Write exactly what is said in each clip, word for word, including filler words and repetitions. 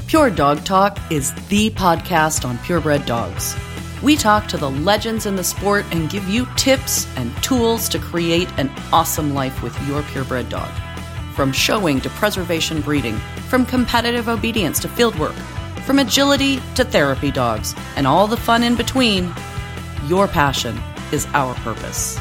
Pure Dog Talk is the podcast on purebred dogs. We talk to the legends in the sport and give you tips and tools to create an awesome life with your purebred dog. From showing to preservation breeding, from competitive obedience to fieldwork, from agility to therapy dogs, and all the fun in between, your passion is our purpose.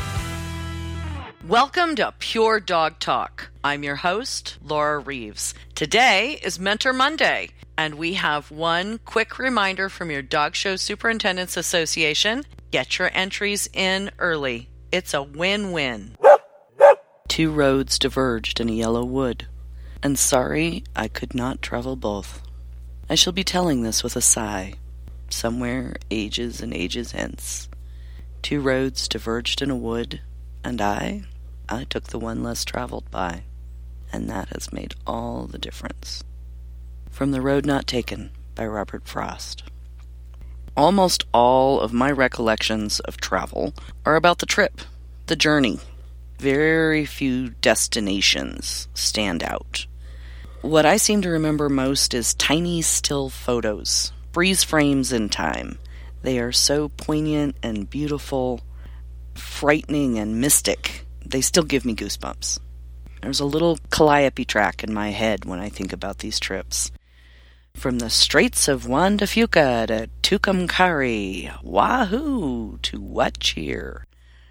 Welcome to Pure Dog Talk. I'm your host, Laura Reeves. Today is Mentor Monday, and we have one quick reminder from your Dog Show Superintendents Association. Get your entries in early. It's a win-win. Two roads diverged in a yellow wood, and sorry I could not travel both. I shall be telling this with a sigh, somewhere ages and ages hence. Two roads diverged in a wood, and I, I took the one less traveled by, and that has made all the difference. From The Road Not Taken by Robert Frost. Almost all of my recollections of travel are about the trip, the journey. Very few destinations stand out. What I seem to remember most is tiny still photos, freeze frames in time. They are so poignant and beautiful, frightening and mystic. They still give me goosebumps. There's a little calliope track in my head when I think about these trips. From the Straits of Juan de Fuca to Tucumcari, Wahoo to What Cheer,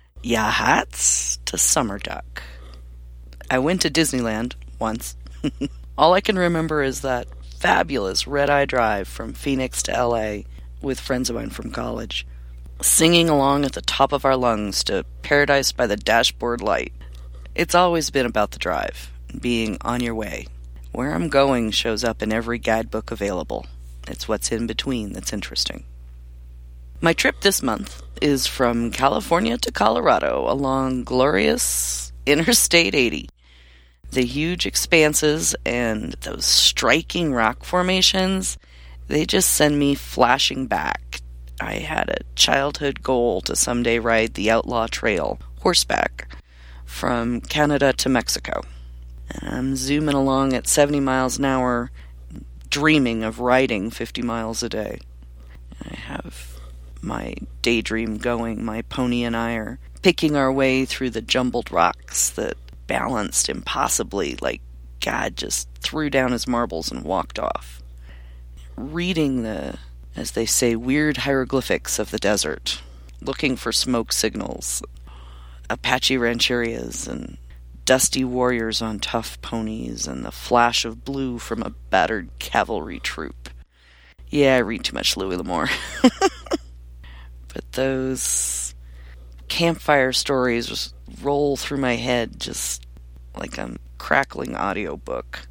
Yahats to Summer Duck. I went to Disneyland once. All I can remember is that fabulous red-eye drive from Phoenix to L A with friends of mine from college, singing along at the top of our lungs to Paradise by the Dashboard Light. It's always been about the drive, being on your way. Where I'm going shows up in every guidebook available. It's what's in between that's interesting. My trip this month is from California to Colorado along glorious Interstate eighty. The huge expanses and those striking rock formations, they just send me flashing back. I had a childhood goal to someday ride the Outlaw Trail, horseback, from Canada to Mexico. And I'm zooming along at seventy miles an hour, dreaming of riding fifty miles a day. I have my daydream going. My pony and I are picking our way through the jumbled rocks that balanced impossibly, like God just threw down his marbles and walked off. Reading the, as they say, weird hieroglyphics of the desert, looking for smoke signals, Apache rancherias, and dusty warriors on tough ponies, and the flash of blue from a battered cavalry troop. Yeah, I read too much Louis L'Amour. But those campfire stories just roll through my head just like a crackling audiobook.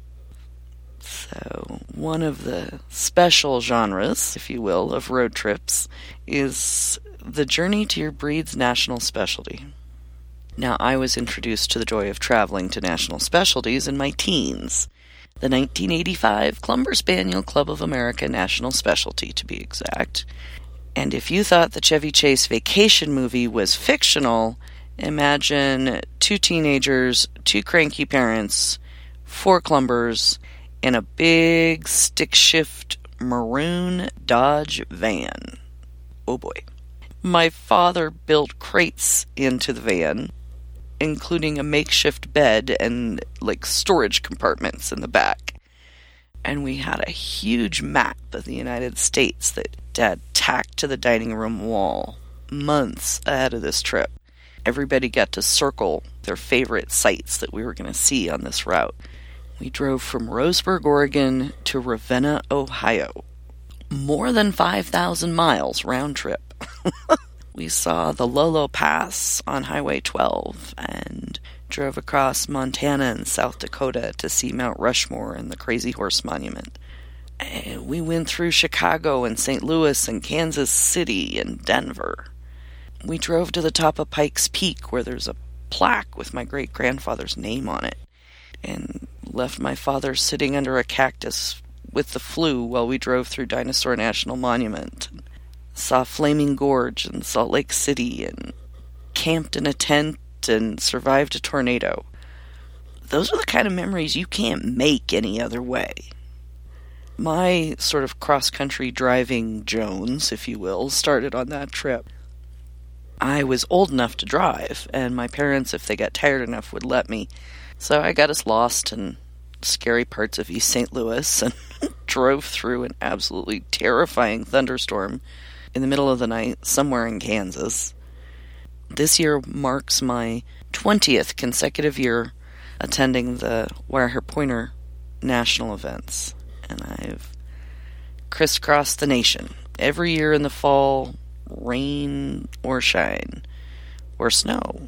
So, one of the special genres, if you will, of road trips is the journey to your breed's national specialty. Now, I was introduced to the joy of traveling to national specialties in my teens. The nineteen eighty-five Clumber Spaniel Club of America National Specialty, to be exact. And if you thought the Chevy Chase vacation movie was fictional, imagine two teenagers, two cranky parents, four Clumbers, in a big stick-shift maroon Dodge van. Oh boy. My father built crates into the van, including a makeshift bed and, like, storage compartments in the back. And we had a huge map of the United States that Dad tacked to the dining room wall months ahead of this trip. Everybody got to circle their favorite sites that we were going to see on this route. We drove from Roseburg, Oregon to Ravenna, Ohio. More than five thousand miles round trip. We saw the Lolo Pass on Highway twelve and drove across Montana and South Dakota to see Mount Rushmore and the Crazy Horse Monument. And we went through Chicago and Saint Louis and Kansas City and Denver. We drove to the top of Pikes Peak where there's a plaque with my great-grandfather's name on it, and left my father sitting under a cactus with the flu while we drove through Dinosaur National Monument. Saw Flaming Gorge and Salt Lake City, and camped in a tent and survived a tornado. Those are the kind of memories you can't make any other way. My sort of cross-country driving Jones, if you will, started on that trip. I was old enough to drive, and my parents, if they got tired enough, would let me. So I got us lost in scary parts of East Saint Louis and drove through an absolutely terrifying thunderstorm in the middle of the night somewhere in Kansas. This year marks my twentieth consecutive year attending the Wire Pointer national events, and I've crisscrossed the nation every year in the fall, rain or shine, or snow.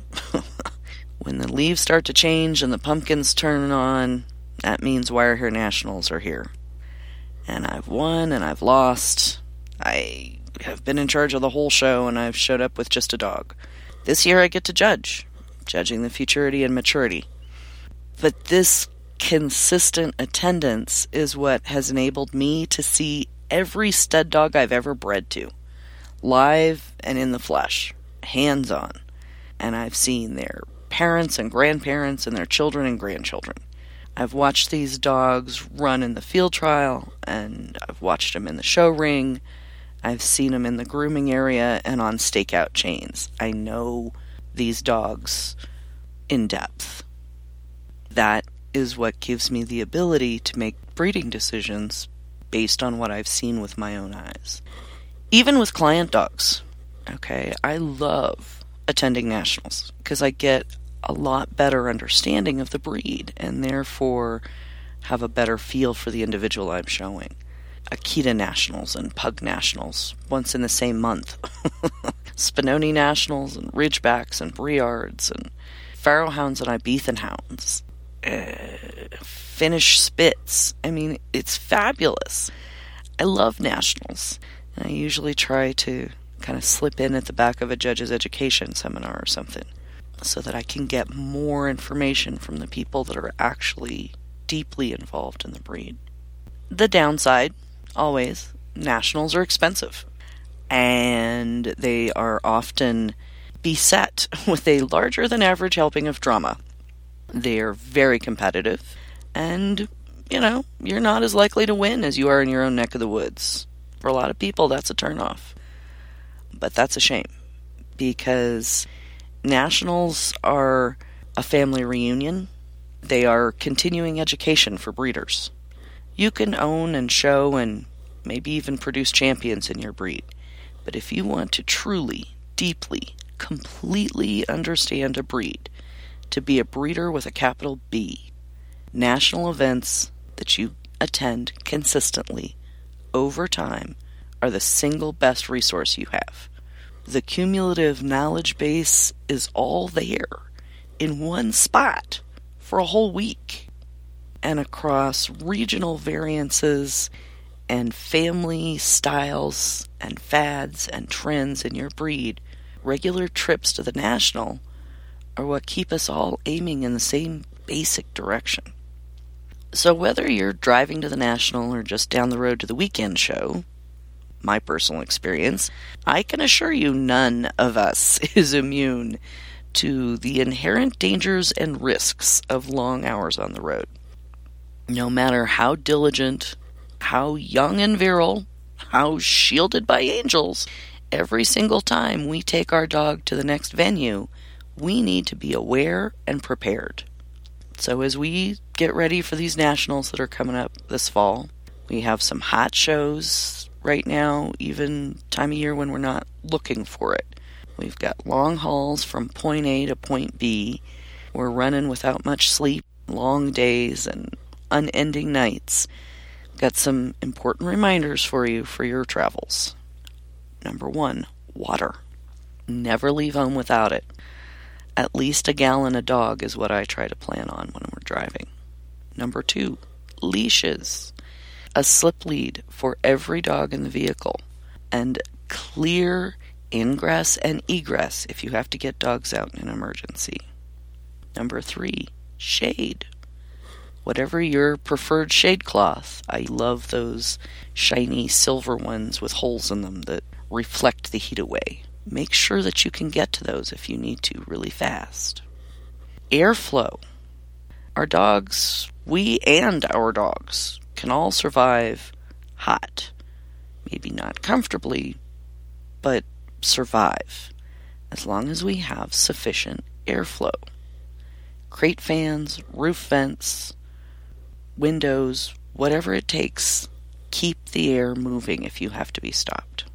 When the leaves start to change and the pumpkins turn on, that means Wire Hair Nationals are here. And I've won and I've lost. I have been in charge of the whole show, and I've showed up with just a dog. This year I get to judge, judging the futurity and maturity. But this consistent attendance is what has enabled me to see every stud dog I've ever bred to, live and in the flesh, hands-on. And I've seen their parents and grandparents and their children and grandchildren. I've watched these dogs run in the field trial, and I've watched them in the show ring. I've seen them in the grooming area and on stakeout chains. I know these dogs in depth. That is what gives me the ability to make breeding decisions based on what I've seen with my own eyes. Even with client dogs, okay, I love attending nationals because I get a lot better understanding of the breed and therefore have a better feel for the individual I'm showing. Akita Nationals and Pug Nationals once in the same month. Spinoni Nationals and Ridgebacks and Briards and Pharaoh Hounds and Ibethan Hounds. Uh, Finnish Spits. I mean, it's fabulous. I love nationals. And I usually try to kind of slip in at the back of a judge's education seminar or something so that I can get more information from the people that are actually deeply involved in the breed. The downside, always, nationals are expensive. And they are often beset with a larger than average helping of drama. They are very competitive, and, you know, you're not as likely to win as you are in your own neck of the woods. For a lot of people, that's a turnoff. But that's a shame, because nationals are a family reunion. They are continuing education for breeders. You can own and show and maybe even produce champions in your breed. But if you want to truly, deeply, completely understand a breed, to be a breeder with a capital B, national events that you attend consistently over time are the single best resource you have. The cumulative knowledge base is all there in one spot for a whole week. And across regional variances and family styles and fads and trends in your breed, regular trips to the national are what keep us all aiming in the same basic direction. So whether you're driving to the national or just down the road to the weekend show, my personal experience, I can assure you none of us is immune to the inherent dangers and risks of long hours on the road. No matter how diligent, how young and virile, how shielded by angels, every single time we take our dog to the next venue, we need to be aware and prepared. So as we get ready for these nationals that are coming up this fall, we have some hot shows right now, even time of year when we're not looking for it. We've got long hauls from point A to point B. We're running without much sleep, long days, and unending nights. Got some important reminders for you for your travels. Number one, water. Never leave home without it. At least a gallon a dog is what I try to plan on when we're driving. Number two, leashes. A slip lead for every dog in the vehicle. And clear ingress and egress if you have to get dogs out in an emergency. Number three, shade. Whatever your preferred shade cloth. I love those shiny silver ones with holes in them that reflect the heat away. Make sure that you can get to those if you need to really fast. Airflow. Our dogs, we and our dogs, can all survive hot. Maybe not comfortably, but survive, as long as we have sufficient airflow. Crate fans, roof vents, windows, whatever it takes, keep the air moving if you have to be stopped.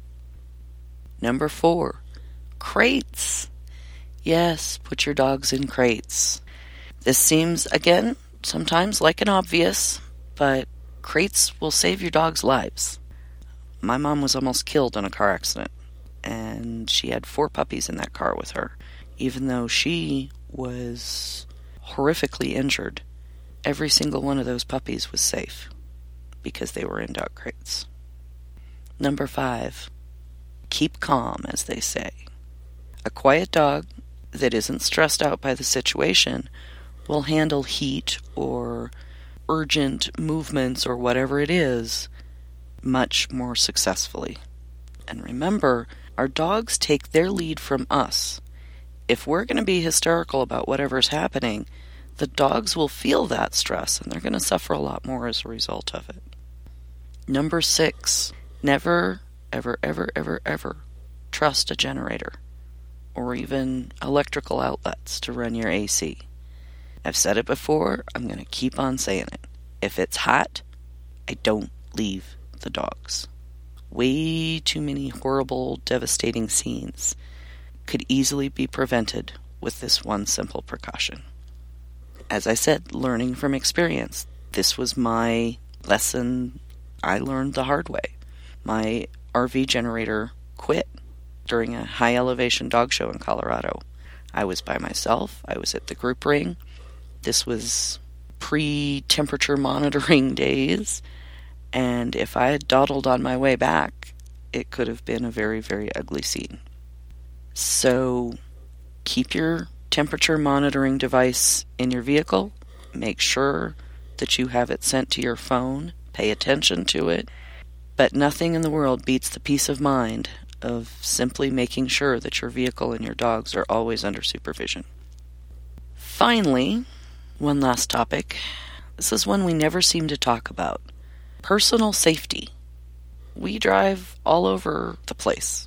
Number four, crates. Yes, put your dogs in crates. This seems, again, sometimes like an obvious, but crates will save your dog's lives. My mom was almost killed in a car accident, and she had four puppies in that car with her. Even though she was horrifically injured, every single one of those puppies was safe because they were in dog crates. Number five, keep calm, as they say. A quiet dog that isn't stressed out by the situation will handle heat or urgent movements or whatever it is much more successfully. And remember, our dogs take their lead from us. If we're going to be hysterical about whatever's happening, the dogs will feel that stress and they're going to suffer a lot more as a result of it. Number six, never, ever, ever, ever, ever trust a generator or even electrical outlets to run your A C. I've said it before, I'm going to keep on saying it. If it's hot, I don't leave the dogs. Way too many horrible, devastating scenes could easily be prevented with this one simple precaution. As I said, learning from experience. This was my lesson I learned the hard way. My R V generator quit during a high elevation dog show in Colorado. I was by myself. I was at the group ring. This was pre-temperature monitoring days. And if I had dawdled on my way back, it could have been a very, very ugly scene. So keep your temperature monitoring device in your vehicle. Make sure that you have it sent to your phone. Pay attention to it. But nothing in the world beats the peace of mind of simply making sure that your vehicle and your dogs are always under supervision. Finally, one last topic. This is one we never seem to talk about. Personal safety. We drive all over the place.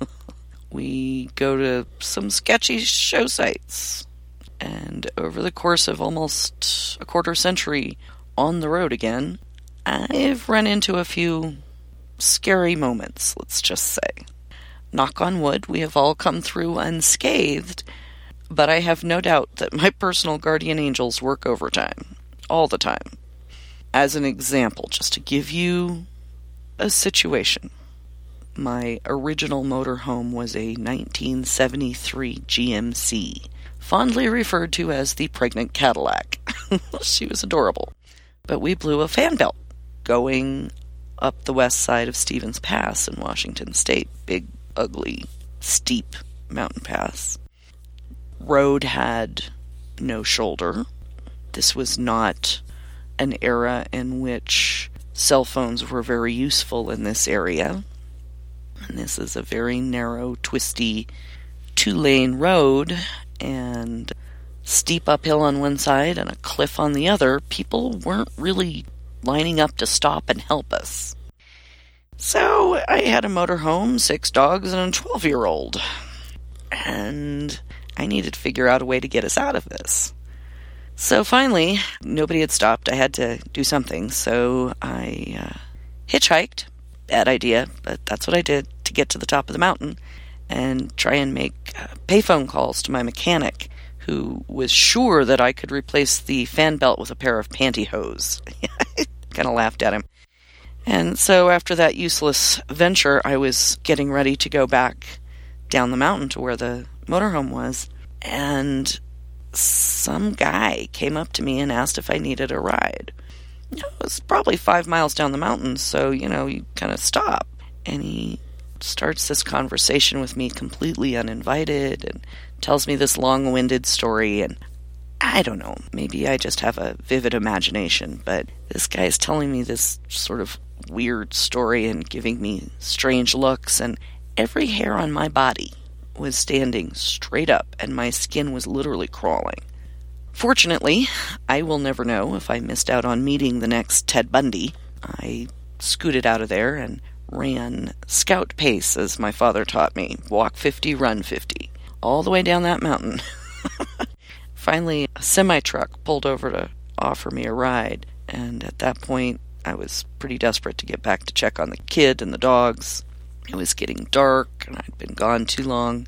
We go to some sketchy show sites. And over the course of almost a quarter century on the road again, I've run into a few scary moments, let's just say. Knock on wood, we have all come through unscathed, but I have no doubt that my personal guardian angels work overtime, all the time. As an example, just to give you a situation, my original motorhome was a nineteen seventy-three G M C, fondly referred to as the pregnant Cadillac. She was adorable. But we blew a fan belt going up the west side of Stevens Pass in Washington State. Big, ugly, steep mountain pass. Road had no shoulder. This was not an era in which cell phones were very useful in this area. And this is a very narrow, twisty, two-lane road, and steep uphill on one side and a cliff on the other. People weren't really lining up to stop and help us. So I had a motorhome, six dogs, and a twelve-year-old. And I needed to figure out a way to get us out of this. So finally, nobody had stopped. I had to do something. So I uh, hitchhiked. Bad idea, but that's what I did to get to the top of the mountain and try and make uh, payphone calls to my mechanic, who was sure that I could replace the fan belt with a pair of pantyhose. I kind of laughed at him. And so after that useless venture, I was getting ready to go back down the mountain to where the motorhome was, and some guy came up to me and asked if I needed a ride. It was probably five miles down the mountain, so, you know, you kind of stop. And he starts this conversation with me completely uninvited and tells me this long-winded story, and I don't know, maybe I just have a vivid imagination, but this guy is telling me this sort of weird story and giving me strange looks, and every hair on my body was standing straight up, and my skin was literally crawling. Fortunately, I will never know if I missed out on meeting the next Ted Bundy. I scooted out of there and ran scout pace, as my father taught me. Walk fifty, run fifty. All the way down that mountain. Finally, a semi-truck pulled over to offer me a ride, and at that point, I was pretty desperate to get back to check on the kid and the dogs. It was getting dark, and I'd been gone too long.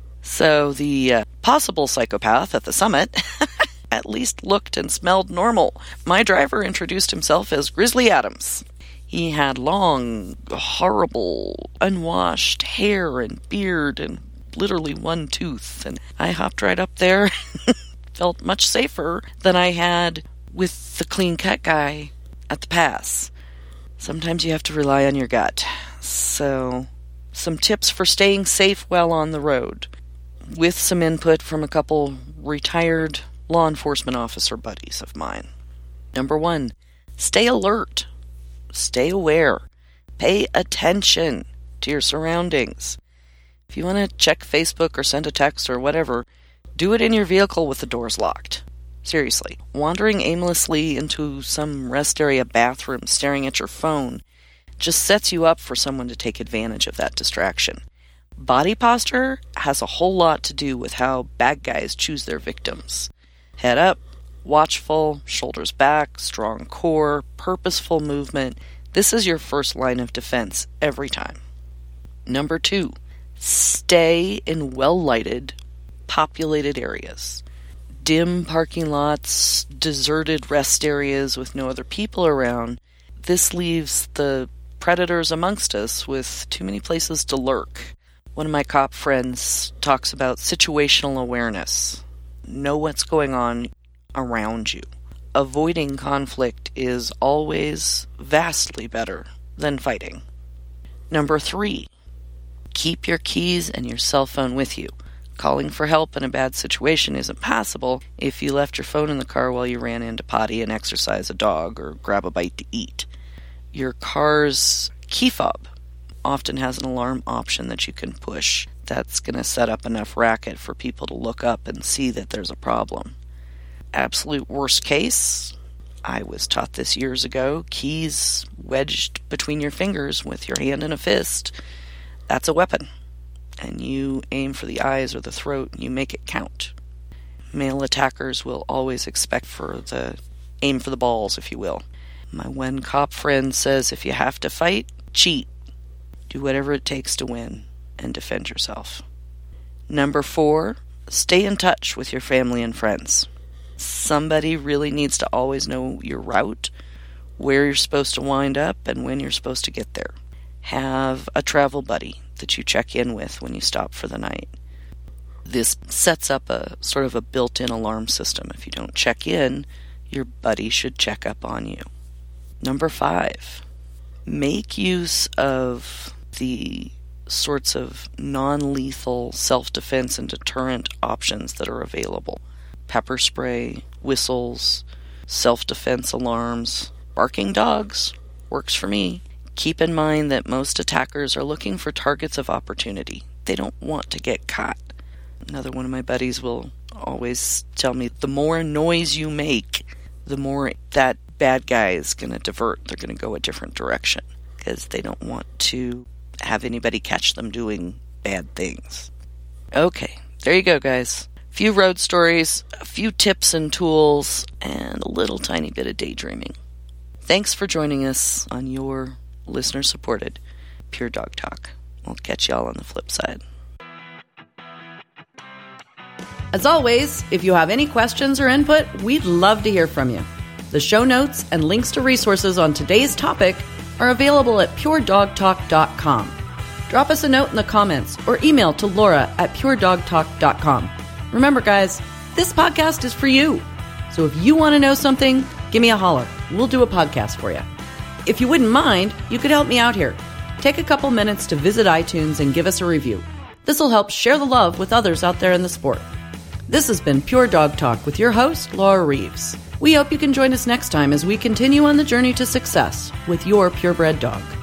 So the uh, possible psychopath at the summit at least looked and smelled normal. My driver introduced himself as Grizzly Adams. He had long, horrible, unwashed hair and beard and literally one tooth, and I hopped right up there. Felt much safer than I had with the clean-cut guy at the pass. Sometimes you have to rely on your gut. So, some tips for staying safe while on the road, with some input from a couple retired law enforcement officer buddies of mine. Number one, stay alert. Stay aware. Pay attention to your surroundings. If you want to check Facebook or send a text or whatever, do it in your vehicle with the doors locked. Seriously, wandering aimlessly into some rest area bathroom staring at your phone just sets you up for someone to take advantage of that distraction. Body posture has a whole lot to do with how bad guys choose their victims. Head up, watchful, shoulders back, strong core, purposeful movement. This is your first line of defense every time. Number two, stay in well-lighted, populated areas. Dim parking lots, deserted rest areas with no other people around. This leaves the predators amongst us with too many places to lurk. One of my cop friends talks about situational awareness. Know what's going on around you. Avoiding conflict is always vastly better than fighting. Number three, keep your keys and your cell phone with you. Calling for help in a bad situation isn't possible if you left your phone in the car while you ran in to potty and exercise a dog or grab a bite to eat. Your car's key fob often has an alarm option that you can push that's going to set up enough racket for people to look up and see that there's a problem. Absolute worst case, I was taught this years ago, keys wedged between your fingers with your hand in a fist, that's a weapon. And you aim for the eyes or the throat and you make it count. Male attackers will always expect for the aim for the balls, if you will. My one cop friend says if you have to fight, cheat. Do whatever it takes to win and defend yourself. Number four, stay in touch with your family and friends. Somebody really needs to always know your route, where you're supposed to wind up, and when you're supposed to get there. Have a travel buddy that you check in with when you stop for the night. This sets up a sort of a built-in alarm system. If you don't check in, your buddy should check up on you. Number five, make use of the sorts of non-lethal self-defense and deterrent options that are available. Pepper spray, whistles, self-defense alarms, barking dogs, works for me. Keep in mind that most attackers are looking for targets of opportunity. They don't want to get caught. Another one of my buddies will always tell me, the more noise you make, the more that bad guy is going to divert. They're going to go a different direction because they don't want to have anybody catch them doing bad things. Okay, there you go, guys. A few road stories, a few tips and tools, and a little tiny bit of daydreaming. Thanks for joining us on your listener-supported Pure Dog Talk. We'll catch y'all on the flip side. As always, if you have any questions or input, we'd love to hear from you. The show notes and links to resources on today's topic are available at pure dog talk dot com. Drop us a note in the comments or email to Laura at pure dog talk dot com. Remember, guys, this podcast is for you. So if you want to know something, give me a holler. We'll do a podcast for you. If you wouldn't mind, you could help me out here. Take a couple minutes to visit iTunes and give us a review. This will help share the love with others out there in the sport. This has been Pure Dog Talk with your host, Laura Reeves. We hope you can join us next time as we continue on the journey to success with your purebred dog.